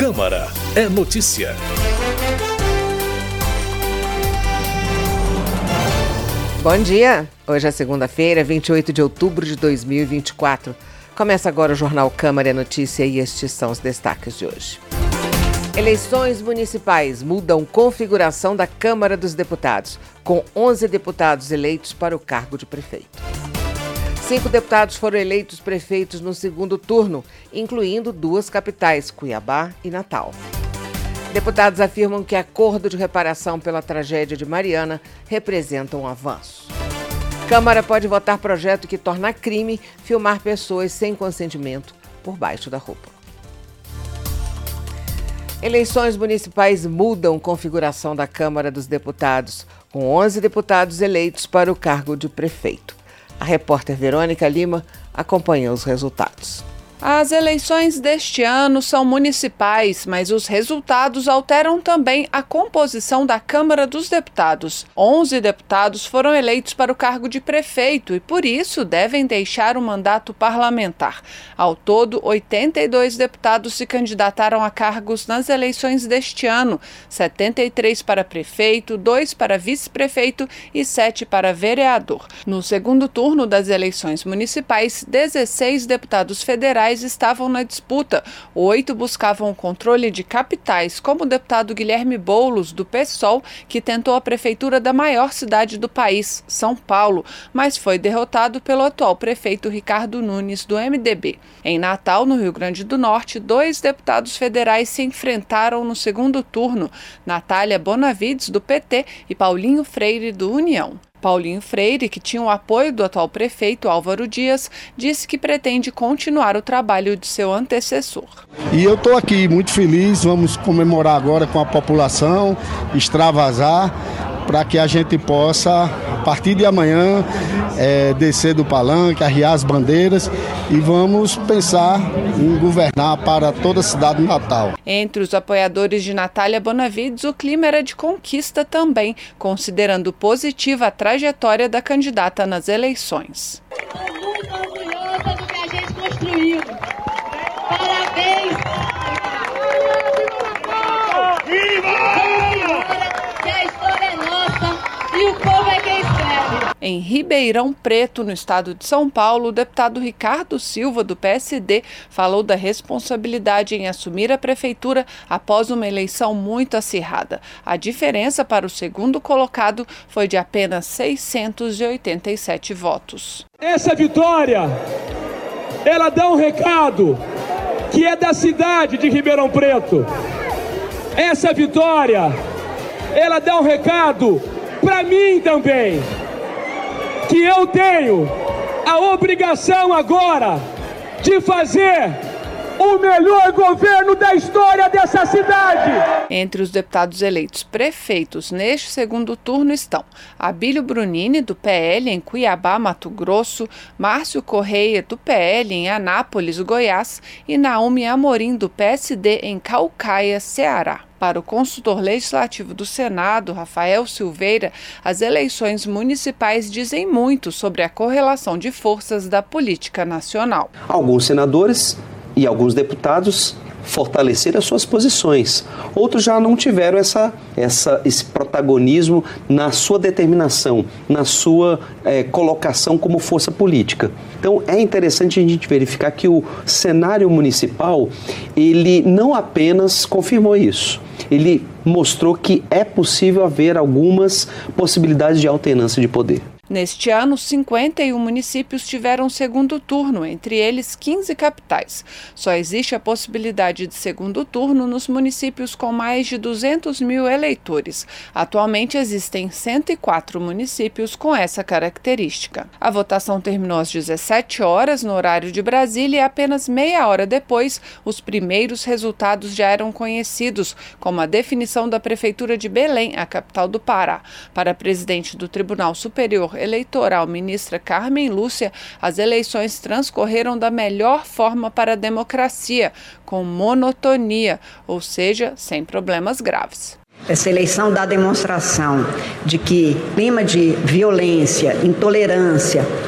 Câmara é notícia. Bom dia! Hoje é segunda-feira, 28 de outubro de 2024. Começa agora o Jornal Câmara é Notícia e estes são os destaques de hoje. Eleições municipais mudam configuração da Câmara dos Deputados, com 11 deputados eleitos para o cargo de prefeito. 5 deputados foram eleitos prefeitos no segundo turno, incluindo 2 capitais, Cuiabá e Natal. Deputados afirmam que acordo de reparação pela tragédia de Mariana representa um avanço. Câmara pode votar projeto que torna crime filmar pessoas sem consentimento por baixo da roupa. Eleições municipais mudam configuração da Câmara dos Deputados, com 11 deputados eleitos para o cargo de prefeito. A repórter Verônica Lima acompanhou os resultados. As eleições deste ano são municipais, mas os resultados alteram também a composição da Câmara dos Deputados. 11 deputados foram eleitos para o cargo de prefeito e, por isso, devem deixar o mandato parlamentar. Ao todo, 82 deputados se candidataram a cargos nas eleições deste ano, 73 para prefeito, 2 para vice-prefeito e 7 para vereador. No segundo turno das eleições municipais, 16 deputados federais estavam na disputa. 8 buscavam o controle de capitais, como o deputado Guilherme Boulos, do PSOL, que tentou a prefeitura da maior cidade do país, São Paulo, mas foi derrotado pelo atual prefeito Ricardo Nunes, do MDB. Em Natal, no Rio Grande do Norte, 2 deputados federais se enfrentaram no segundo turno, Natália Bonavides, do PT, e Paulinho Freire, do União. Paulinho Freire, que tinha o apoio do atual prefeito Álvaro Dias, disse que pretende continuar o trabalho de seu antecessor. E eu estou aqui muito feliz, vamos comemorar agora com a população, extravasar, para que a gente possa, a partir de amanhã, descer do palanque, arriar as bandeiras e vamos pensar em governar para toda a cidade de Natal. Entre os apoiadores de Natália Bonavides, o clima era de conquista também, considerando positiva a trajetória da candidata nas eleições. Estou muito orgulhosa do que a gente construiu. Parabéns! Que a história é nossa e o povo é quem escreve. Em Ribeirão Preto, no estado de São Paulo, o deputado Ricardo Silva, do PSD, falou da responsabilidade em assumir a prefeitura após uma eleição muito acirrada. A diferença para o segundo colocado foi de apenas 687 votos. Essa vitória, ela dá um recado que é da cidade de Ribeirão Preto. Essa vitória, ela dá um recado para mim também, que eu tenho a obrigação agora de fazer o melhor governo da história dessa cidade. Entre os deputados eleitos prefeitos neste segundo turno estão Abílio Brunini, do PL, em Cuiabá, Mato Grosso, Márcio Correia, do PL, em Anápolis, Goiás, e Naomi Amorim, do PSD, em Caucaia, Ceará. Para o consultor legislativo do Senado, Rafael Silveira, as eleições municipais dizem muito sobre a correlação de forças da política nacional. Alguns senadores e alguns deputados fortaleceram as suas posições. Outros já não tiveram esse protagonismo na sua determinação, na sua colocação como força política. Então é interessante a gente verificar que o cenário municipal, ele não apenas confirmou isso, ele mostrou que é possível haver algumas possibilidades de alternância de poder. Neste ano, 51 municípios tiveram segundo turno, entre eles 15 capitais. Só existe a possibilidade de segundo turno nos municípios com mais de 200 mil eleitores. Atualmente existem 104 municípios com essa característica. A votação terminou às 17 horas no horário de Brasília e apenas meia hora depois, os primeiros resultados já eram conhecidos, como a definição da Prefeitura de Belém, a capital do Pará. Para a presidente do Tribunal Superior Eleitoral, ministra Carmen Lúcia, as eleições transcorreram da melhor forma para a democracia, com monotonia, ou seja, sem problemas graves. Essa eleição dá demonstração de que clima de violência, intolerância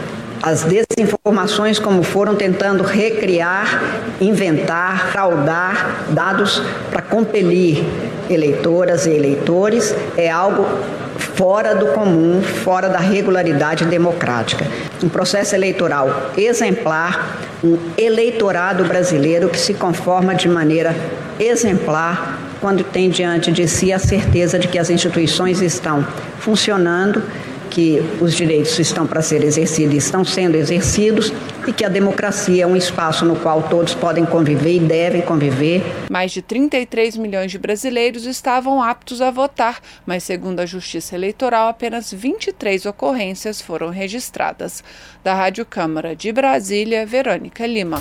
as desinformações como foram tentando recriar, inventar, fraudar dados para compelir eleitoras e eleitores é algo fora do comum, fora da regularidade democrática. Um processo eleitoral exemplar, um eleitorado brasileiro que se conforma de maneira exemplar quando tem diante de si a certeza de que as instituições estão funcionando, que os direitos estão para ser exercidos e estão sendo exercidos e que a democracia é um espaço no qual todos podem conviver e devem conviver. Mais de 33 milhões de brasileiros estavam aptos a votar, mas segundo a Justiça Eleitoral, apenas 23 ocorrências foram registradas. Da Rádio Câmara de Brasília, Verônica Lima.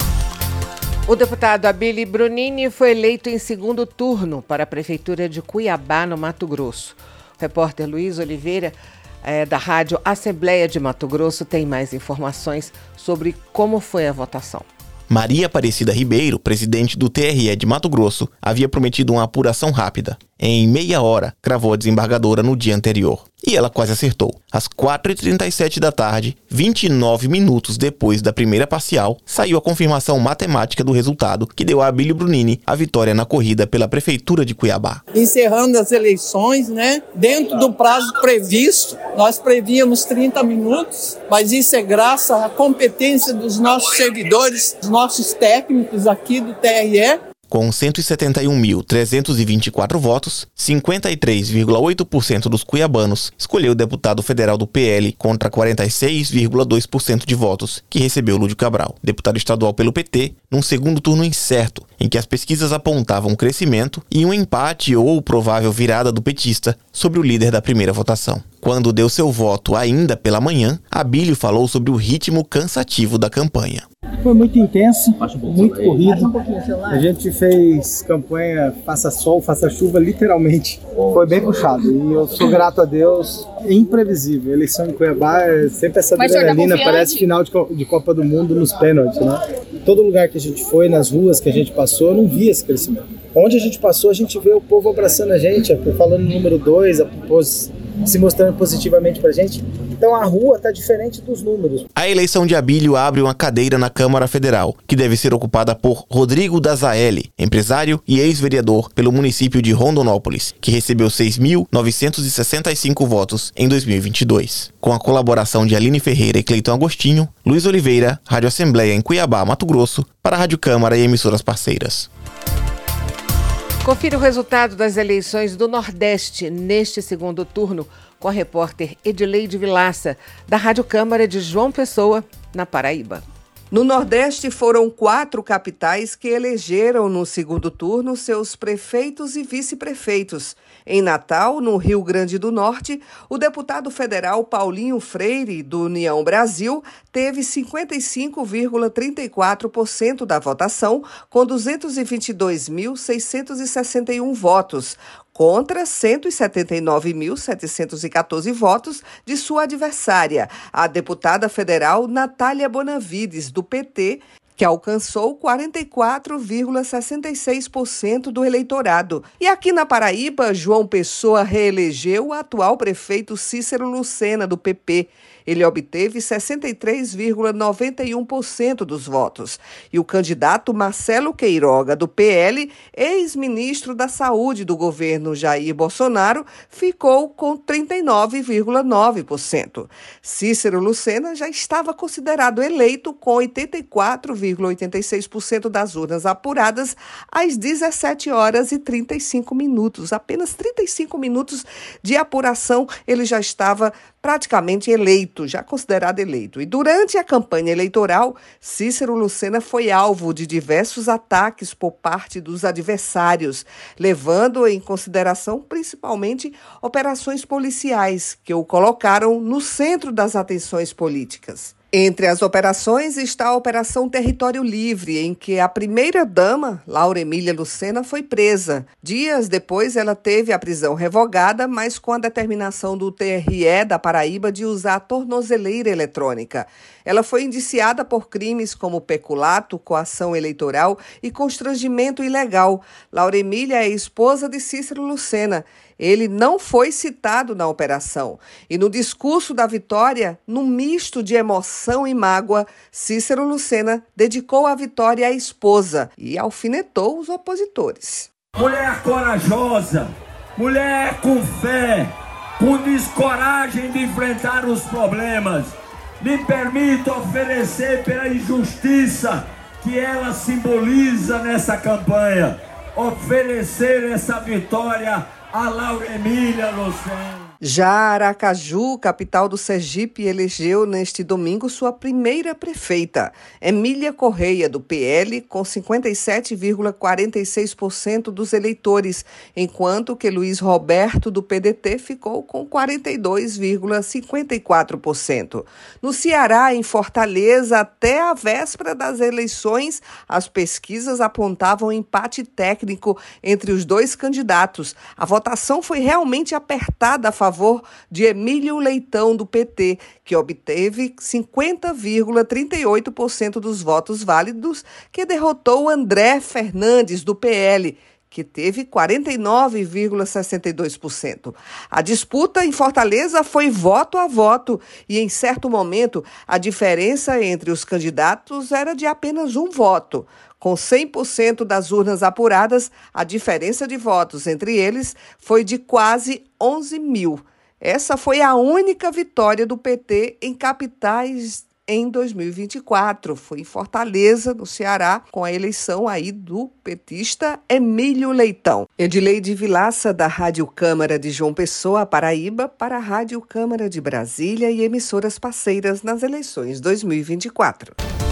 O deputado Abílio Brunini foi eleito em segundo turno para a Prefeitura de Cuiabá, no Mato Grosso. O repórter Luiz Oliveira, da Rádio Assembleia de Mato Grosso, tem mais informações sobre como foi a votação. Maria Aparecida Ribeiro, presidente do TRE de Mato Grosso, havia prometido uma apuração rápida. Em meia hora, cravou a desembargadora no dia anterior. E ela quase acertou. Às 4h37 da tarde, 29 minutos depois da primeira parcial, saiu a confirmação matemática do resultado que deu a Abílio Brunini a vitória na corrida pela Prefeitura de Cuiabá. Encerrando as eleições, dentro do prazo previsto, nós prevíamos 30 minutos, mas isso é graças à competência dos nossos servidores, dos nossos técnicos aqui do TRE. Com 171.324 votos, 53,8% dos cuiabanos escolheu o deputado federal do PL contra 46,2% de votos que recebeu Lúdio Cabral, deputado estadual pelo PT, num segundo turno incerto, em que as pesquisas apontavam um crescimento e um empate ou provável virada do petista sobre o líder da primeira votação. Quando deu seu voto ainda pela manhã, Abílio falou sobre o ritmo cansativo da campanha. Foi muito intenso, muito corrido. A gente fez campanha faça sol, faça chuva, literalmente. Foi bem puxado e eu sou grato a Deus. É imprevisível. A eleição em Cuiabá é sempre essa adrenalina, parece final de Copa do Mundo nos pênaltis, Todo lugar que a gente foi, nas ruas que a gente passou, eu não via esse crescimento. Onde a gente passou, a gente vê o povo abraçando a gente, falando no número 2, se mostrando positivamente pra gente. Então a rua está diferente dos números. A eleição de Abílio abre uma cadeira na Câmara Federal, que deve ser ocupada por Rodrigo Dazaelli, empresário e ex-vereador pelo município de Rondonópolis, que recebeu 6.965 votos em 2022. Com a colaboração de Aline Ferreira e Cleiton Agostinho, Luiz Oliveira, Rádio Assembleia em Cuiabá, Mato Grosso, para a Rádio Câmara e emissoras parceiras. Confira o resultado das eleições do Nordeste neste segundo turno com a repórter Edileide Vilaça, da Rádio Câmara de João Pessoa, na Paraíba. No Nordeste, foram 4 capitais que elegeram no segundo turno seus prefeitos e vice-prefeitos. Em Natal, no Rio Grande do Norte, o deputado federal Paulinho Freire, do União Brasil, teve 55,34% da votação, com 222.661 votos, contra 179.714 votos de sua adversária, a deputada federal Natália Bonavides, do PT, que alcançou 44,66% do eleitorado. E aqui na Paraíba, João Pessoa reelegeu o atual prefeito Cícero Lucena, do PP. Ele obteve 63,91% dos votos. E o candidato Marcelo Queiroga, do PL, ex-ministro da Saúde do governo Jair Bolsonaro, ficou com 39,9%. Cícero Lucena já estava considerado eleito com 84,86% das urnas apuradas às 17h35. Apenas 35 minutos de apuração ele já estava praticamente eleito, já considerado eleito. E durante a campanha eleitoral, Cícero Lucena foi alvo de diversos ataques por parte dos adversários, levando em consideração principalmente operações policiais, que o colocaram no centro das atenções políticas. Entre as operações está a Operação Território Livre, em que a primeira-dama, Laura Emília Lucena, foi presa. Dias depois, ela teve a prisão revogada, mas com a determinação do TRE da Paraíba de usar a tornozeleira eletrônica. Ela foi indiciada por crimes como peculato, coação eleitoral e constrangimento ilegal. Laura Emília é esposa de Cícero Lucena. Ele não foi citado na operação. E no discurso da vitória, num misto de emoção e mágoa, Cícero Lucena dedicou a vitória à esposa e alfinetou os opositores. Mulher corajosa, mulher com fé, com descoragem de enfrentar os problemas. Me permito oferecer pela injustiça que ela simboliza nessa campanha, oferecer essa vitória a Laura Emília Lucena. Já Aracaju, capital do Sergipe, elegeu neste domingo sua primeira prefeita, Emília Correia, do PL, com 57,46% dos eleitores, enquanto que Luiz Roberto, do PDT, ficou com 42,54%. No Ceará, em Fortaleza, até a véspera das eleições, as pesquisas apontavam empate técnico entre os dois candidatos. A votação foi realmente apertada a favor de Emílio Leitão, do PT, que obteve 50,38% dos votos válidos, que derrotou André Fernandes, do PL, que teve 49,62%. A disputa em Fortaleza foi voto a voto e, em certo momento, a diferença entre os candidatos era de apenas um voto. Com 100% das urnas apuradas, a diferença de votos entre eles foi de quase 11 mil. Essa foi a única vitória do PT em capitais em 2024. Foi em Fortaleza, no Ceará, com a eleição aí do petista Emílio Leitão. Edileide Vilaça, da Rádio Câmara de João Pessoa, Paraíba, para a Rádio Câmara de Brasília e emissoras parceiras nas eleições 2024.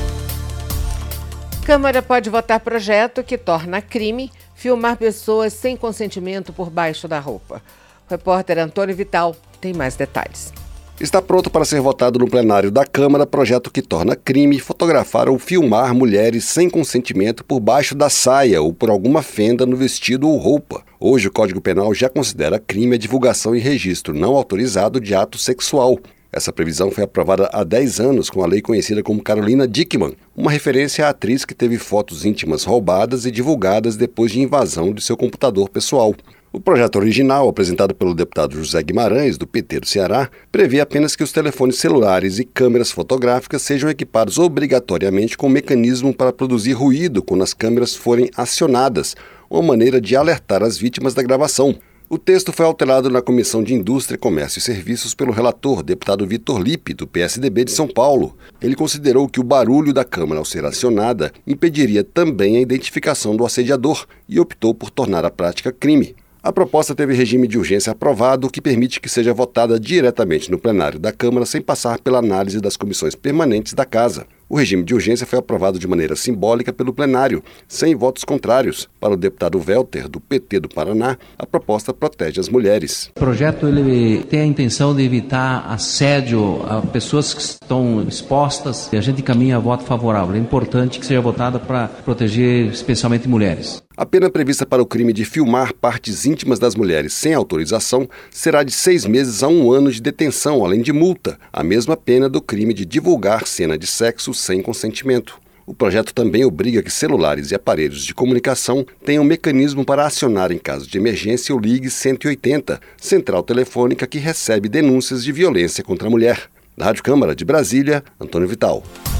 Câmara pode votar projeto que torna crime filmar pessoas sem consentimento por baixo da roupa. O repórter Antônio Vital tem mais detalhes. Está pronto para ser votado no plenário da Câmara projeto que torna crime fotografar ou filmar mulheres sem consentimento por baixo da saia ou por alguma fenda no vestido ou roupa. Hoje o Código Penal já considera crime a divulgação e registro não autorizado de ato sexual. Essa previsão foi aprovada há 10 anos com a lei conhecida como Carolina Dickmann, uma referência à atriz que teve fotos íntimas roubadas e divulgadas depois de invasão de seu computador pessoal. O projeto original, apresentado pelo deputado José Guimarães, do PT do Ceará, prevê apenas que os telefones celulares e câmeras fotográficas sejam equipados obrigatoriamente com um mecanismo para produzir ruído quando as câmeras forem acionadas, uma maneira de alertar as vítimas da gravação. O texto foi alterado na Comissão de Indústria, Comércio e Serviços pelo relator, deputado Vitor Lippe, do PSDB de São Paulo. Ele considerou que o barulho da câmera ao ser acionada impediria também a identificação do assediador e optou por tornar a prática crime. A proposta teve regime de urgência aprovado, o que permite que seja votada diretamente no plenário da Câmara sem passar pela análise das comissões permanentes da Casa. O regime de urgência foi aprovado de maneira simbólica pelo plenário, sem votos contrários. Para o deputado Welter, do PT do Paraná, a proposta protege as mulheres. O projeto ele tem a intenção de evitar assédio a pessoas que estão expostas e a gente encaminha voto favorável. É importante que seja votada para proteger especialmente mulheres. A pena prevista para o crime de filmar partes íntimas das mulheres sem autorização será de 6 meses a 1 ano de detenção, além de multa, a mesma pena do crime de divulgar cena de sexo sem consentimento. O projeto também obriga que celulares e aparelhos de comunicação tenham um mecanismo para acionar em caso de emergência o Ligue 180, central telefônica que recebe denúncias de violência contra a mulher. Da Rádio Câmara de Brasília, Antônio Vital.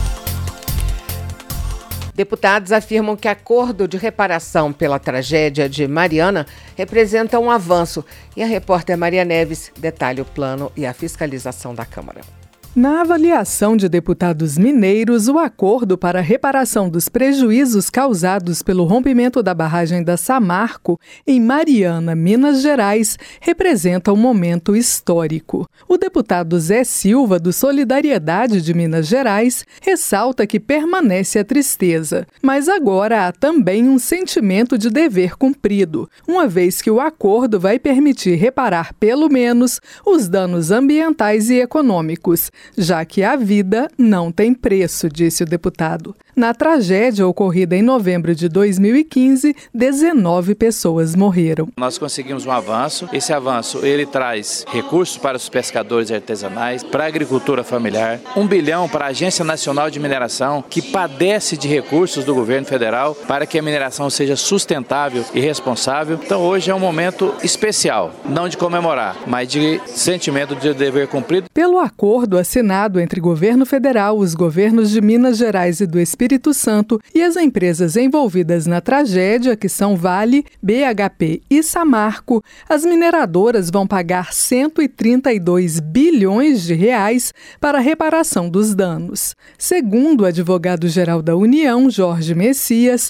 Deputados afirmam que acordo de reparação pela tragédia de Mariana representa um avanço. E a repórter Maria Neves detalha o plano e a fiscalização da Câmara. Na avaliação de deputados mineiros, o acordo para a reparação dos prejuízos causados pelo rompimento da barragem da Samarco, em Mariana, Minas Gerais, representa um momento histórico. O deputado Zé Silva, do Solidariedade de Minas Gerais, ressalta que permanece a tristeza, mas agora há também um sentimento de dever cumprido, uma vez que o acordo vai permitir reparar pelo menos os danos ambientais e econômicos. já que a vida não tem preço, disse o deputado. Na tragédia ocorrida em novembro de 2015, 19 pessoas morreram. Nós conseguimos um avanço. Esse avanço, ele traz recursos para os pescadores artesanais, para a agricultura familiar, 1 bilhão para a Agência Nacional de Mineração, que padece de recursos do governo federal para que a mineração seja sustentável e responsável. Então hoje é um momento especial, não de comemorar, mas de sentimento de dever cumprido. Pelo acordo assinado entre governo federal, os governos de Minas Gerais e do Espírito Santo e as empresas envolvidas na tragédia, que são Vale, BHP e Samarco, as mineradoras vão pagar 132 bilhões de reais para a reparação dos danos. Segundo o advogado-geral da União, Jorge Messias,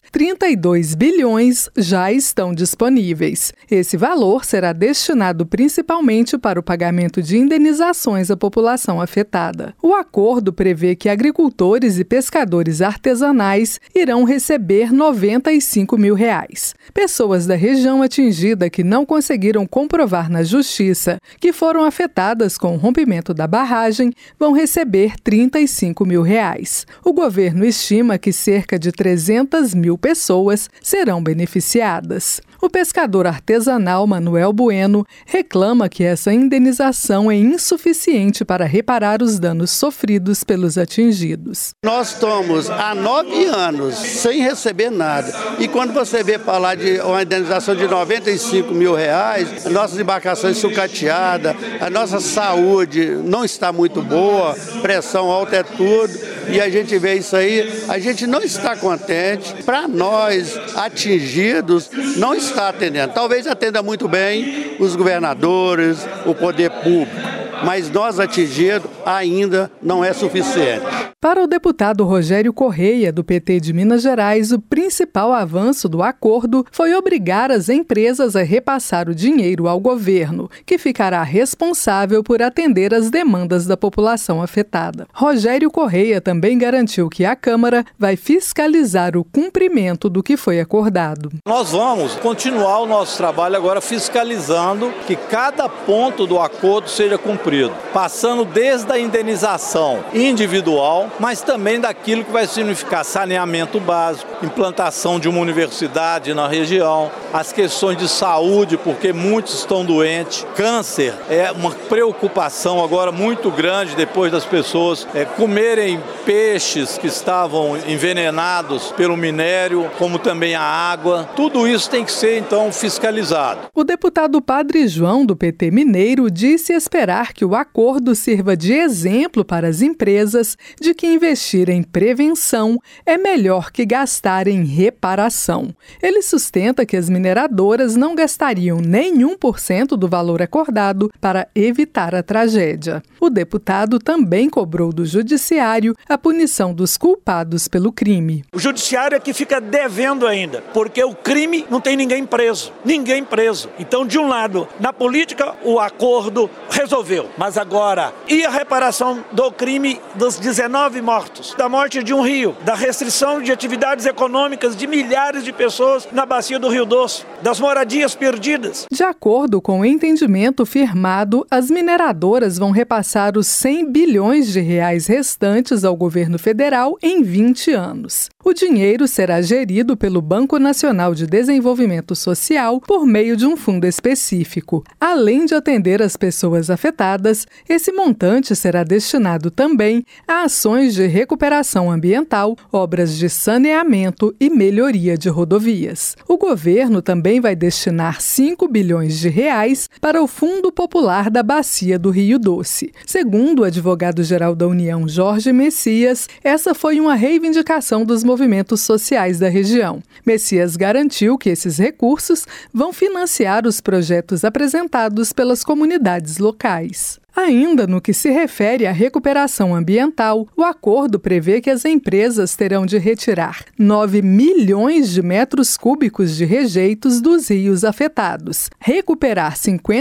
32 bilhões já estão disponíveis. Esse valor será destinado principalmente para o pagamento de indenizações à população afetada. O acordo prevê que agricultores e pescadores artesanais irão receber R$ 95 mil. Pessoas da região atingida que não conseguiram comprovar na justiça que foram afetadas com o rompimento da barragem vão receber R$ 35 mil. O governo estima que cerca de 300 mil pessoas serão beneficiadas. O pescador artesanal Manuel Bueno reclama que essa indenização é insuficiente para reparar os danos sofridos pelos atingidos. Nós estamos há 9 anos sem receber nada. E quando você vê falar de uma indenização de R$ 95 mil, nossas embarcações sucateadas, a nossa saúde não está muito boa, pressão alta é tudo. E a gente vê isso aí, a gente não está contente. Para nós, atingidos, não está atendendo. Talvez atenda muito bem os governadores, o poder público, mas nós atingidos ainda não é suficiente. Para o deputado Rogério Correia, do PT de Minas Gerais, o principal avanço do acordo foi obrigar as empresas a repassar o dinheiro ao governo, que ficará responsável por atender as demandas da população afetada. Rogério Correia também garantiu que a Câmara vai fiscalizar o cumprimento do que foi acordado. Nós vamos continuar o nosso trabalho agora fiscalizando que cada ponto do acordo seja cumprido, passando desde a indenização individual, mas também daquilo que vai significar saneamento básico, implantação de uma universidade na região, as questões de saúde, porque muitos estão doentes. Câncer é uma preocupação agora muito grande depois das pessoas comerem peixes que estavam envenenados pelo minério, como também a água. Tudo isso tem que ser, então, fiscalizado. O deputado Padre João, do PT Mineiro, disse esperar que o acordo sirva de exemplo para as empresas de que investir em prevenção é melhor que gastar em reparação. Ele sustenta que as mineradoras não gastariam nem 1% do valor acordado para evitar a tragédia. O deputado também cobrou do judiciário a punição dos culpados pelo crime. O judiciário é que fica devendo ainda, porque o crime não tem ninguém preso. Ninguém preso. Então, de um lado, na política, o acordo resolveu. Mas agora, e a reparação do crime dos 19 mortos, da morte de um rio, da restrição de atividades econômicas de milhares de pessoas na bacia do Rio Doce, das moradias perdidas? De acordo com o entendimento firmado, as mineradoras vão repassar os 100 bilhões de reais restantes ao governo federal em 20 anos. O dinheiro será gerido pelo Banco Nacional de Desenvolvimento Social por meio de um fundo específico. Além de atender as pessoas afetadas, esse montante será destinado também a ações de recuperação ambiental, obras de saneamento e melhoria de rodovias. O governo também vai destinar 5 bilhões de reais para o Fundo Popular da Bacia do Rio Doce. Segundo o advogado-geral da União, Jorge Messias, essa foi uma reivindicação dos movimentos sociais da região. Messias garantiu que esses recursos vão financiar os projetos apresentados pelas comunidades locais. Ainda no que se refere à recuperação ambiental, o acordo prevê que as empresas terão de retirar 9 milhões de metros cúbicos de rejeitos dos rios afetados, recuperar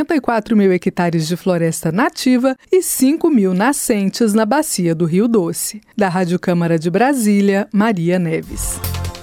54 mil hectares de floresta nativa e 5 mil nascentes na bacia do Rio Doce. Da Rádio Câmara de Brasília, Maria Neves.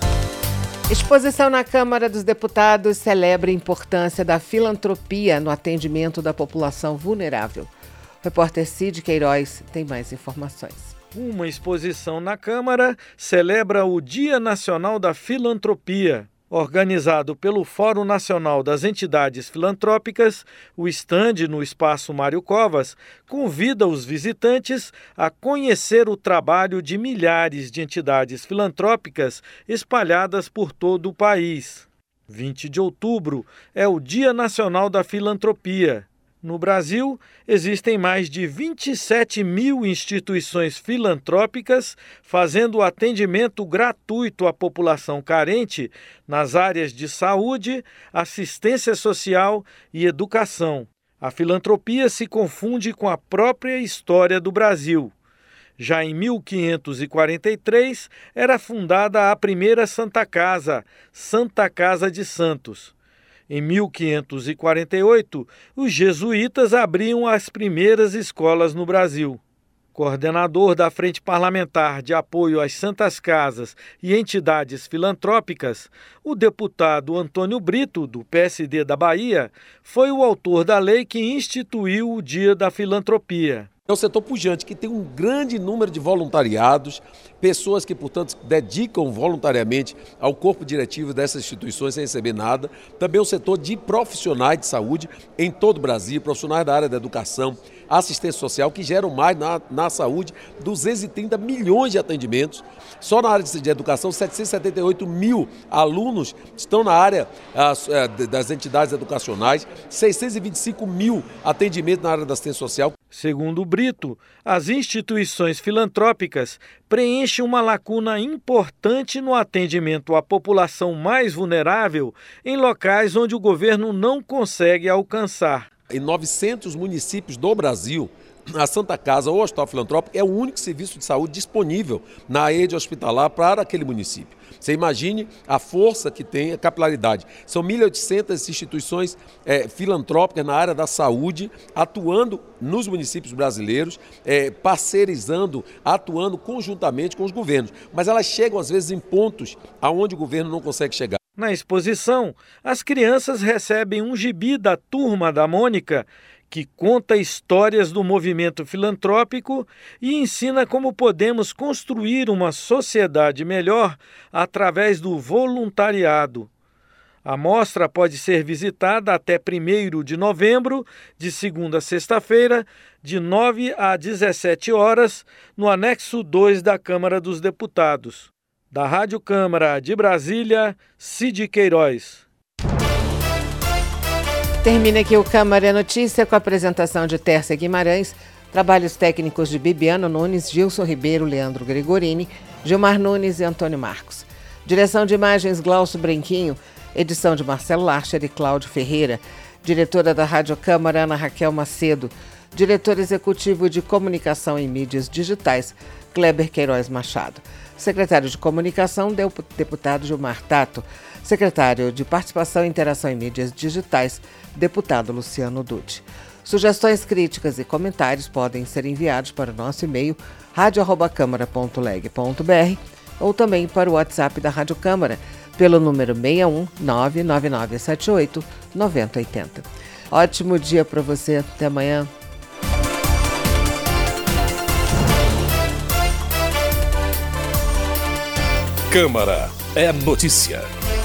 Exposição na Câmara dos Deputados celebra a importância da filantropia no atendimento da população vulnerável. O repórter Cid Queiroz tem mais informações. Uma exposição na Câmara celebra o Dia Nacional da Filantropia. Organizado pelo Fórum Nacional das Entidades Filantrópicas, o estande no Espaço Mário Covas convida os visitantes a conhecer o trabalho de milhares de entidades filantrópicas espalhadas por todo o país. 20 de outubro é o Dia Nacional da Filantropia. No Brasil, existem mais de 27 mil instituições filantrópicas fazendo atendimento gratuito à população carente nas áreas de saúde, assistência social e educação. A filantropia se confunde com a própria história do Brasil. Já em 1543, era fundada a primeira Santa Casa, Santa Casa de Santos. Em 1548, os jesuítas abriam as primeiras escolas no Brasil. Coordenador da Frente Parlamentar de Apoio às Santas Casas e Entidades Filantrópicas, o deputado Antônio Brito, do PSD da Bahia, foi o autor da lei que instituiu o Dia da Filantropia. É um setor pujante que tem um grande número de voluntariados, pessoas que, portanto, dedicam voluntariamente ao corpo diretivo dessas instituições sem receber nada. Também um setor de profissionais de saúde em todo o Brasil, profissionais da área da educação, assistência social, que geram mais na saúde 230 milhões de atendimentos. Só na área de educação, 778 mil alunos estão na área das entidades educacionais, 625 mil atendimentos na área da assistência social. Segundo Brito, as instituições filantrópicas preenchem uma lacuna importante no atendimento à população mais vulnerável em locais onde o governo não consegue alcançar. Em 900 municípios do Brasil, a Santa Casa ou o Hospital Filantrópico é o único serviço de saúde disponível na rede hospitalar para aquele município. Você imagine a força que tem, a capilaridade. São 1.800 instituições filantrópicas na área da saúde, atuando nos municípios brasileiros, parceirizando, atuando conjuntamente com os governos. Mas elas chegam, às vezes, em pontos aonde o governo não consegue chegar. Na exposição, as crianças recebem um gibi da Turma da Mônica, que conta histórias do movimento filantrópico e ensina como podemos construir uma sociedade melhor através do voluntariado. A mostra pode ser visitada até 1º de novembro, de segunda a sexta-feira, de 9 a 17 horas, no anexo 2 da Câmara dos Deputados. Da Rádio Câmara de Brasília, Cid Queiroz. Termina aqui o Câmara Notícia com a apresentação de Tércia Guimarães, trabalhos técnicos de Bibiano Nunes, Gilson Ribeiro, Leandro Gregorini, Gilmar Nunes e Antônio Marcos. Direção de imagens Glaucio Branquinho, edição de Marcelo Larcher e Cláudio Ferreira, diretora da Rádio Câmara Ana Raquel Macedo, diretor executivo de Comunicação e Mídias Digitais Kleber Queiroz Machado, secretário de Comunicação deputado Gilmar Tato, secretário de Participação, Interação e Mídias Digitais, deputado Luciano Dutti. Sugestões, críticas e comentários podem ser enviados para o nosso e-mail radio@câmara.leg.br ou também para o WhatsApp da Rádio Câmara, pelo número 61 99978 9080. Ótimo dia para você. Até amanhã. Câmara é notícia.